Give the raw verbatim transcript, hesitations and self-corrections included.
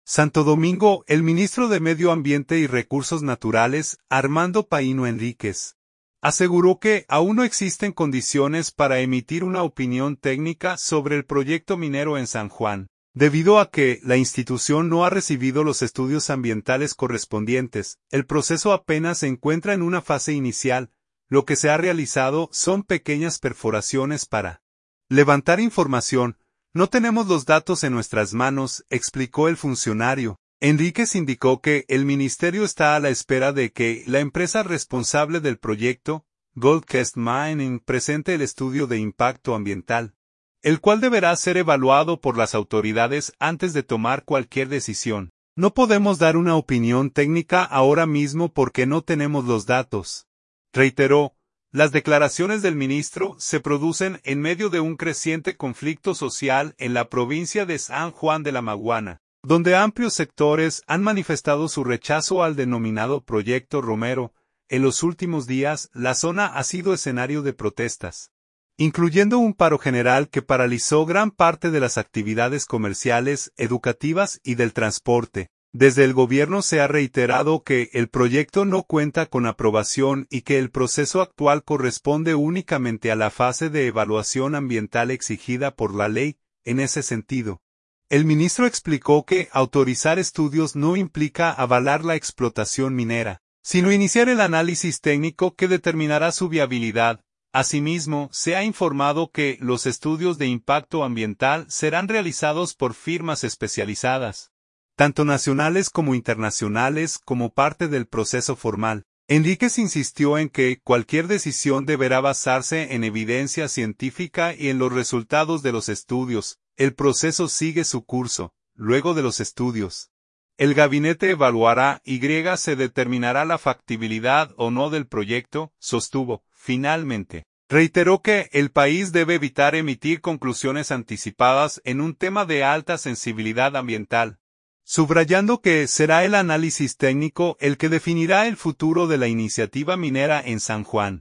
Santo Domingo, el ministro de Medio Ambiente y Recursos Naturales, Armando Paíno Enríquez, aseguró que aún no existen condiciones para emitir una opinión técnica sobre el proyecto minero en San Juan, debido a que la institución no ha recibido los estudios ambientales correspondientes. El proceso apenas se encuentra en una fase inicial. Lo que se ha realizado son pequeñas perforaciones para levantar información. No tenemos los datos en nuestras manos, explicó el funcionario. Enríquez indicó que el ministerio está a la espera de que la empresa responsable del proyecto, Goldcrest Mining, presente el estudio de impacto ambiental, el cual deberá ser evaluado por las autoridades antes de tomar cualquier decisión. No podemos dar una opinión técnica ahora mismo porque no tenemos los datos, reiteró. Las declaraciones del ministro se producen en medio de un creciente conflicto social en la provincia de San Juan de la Maguana, donde amplios sectores han manifestado su rechazo al denominado Proyecto Romero. En los últimos días, la zona ha sido escenario de protestas, incluyendo un paro general que paralizó gran parte de las actividades comerciales, educativas y del transporte. Desde el gobierno se ha reiterado que el proyecto no cuenta con aprobación y que el proceso actual corresponde únicamente a la fase de evaluación ambiental exigida por la ley. En ese sentido, el ministro explicó que autorizar estudios no implica avalar la explotación minera, sino iniciar el análisis técnico que determinará su viabilidad. Asimismo, se ha informado que los estudios de impacto ambiental serán realizados por firmas especializadas, tanto nacionales como internacionales, como parte del proceso formal. Enríquez insistió en que cualquier decisión deberá basarse en evidencia científica y en los resultados de los estudios. El proceso sigue su curso. Luego de los estudios, el gabinete evaluará y se determinará la factibilidad o no del proyecto, sostuvo. Finalmente, reiteró que el país debe evitar emitir conclusiones anticipadas en un tema de alta sensibilidad ambiental, subrayando que será el análisis técnico el que definirá el futuro de la iniciativa minera en San Juan.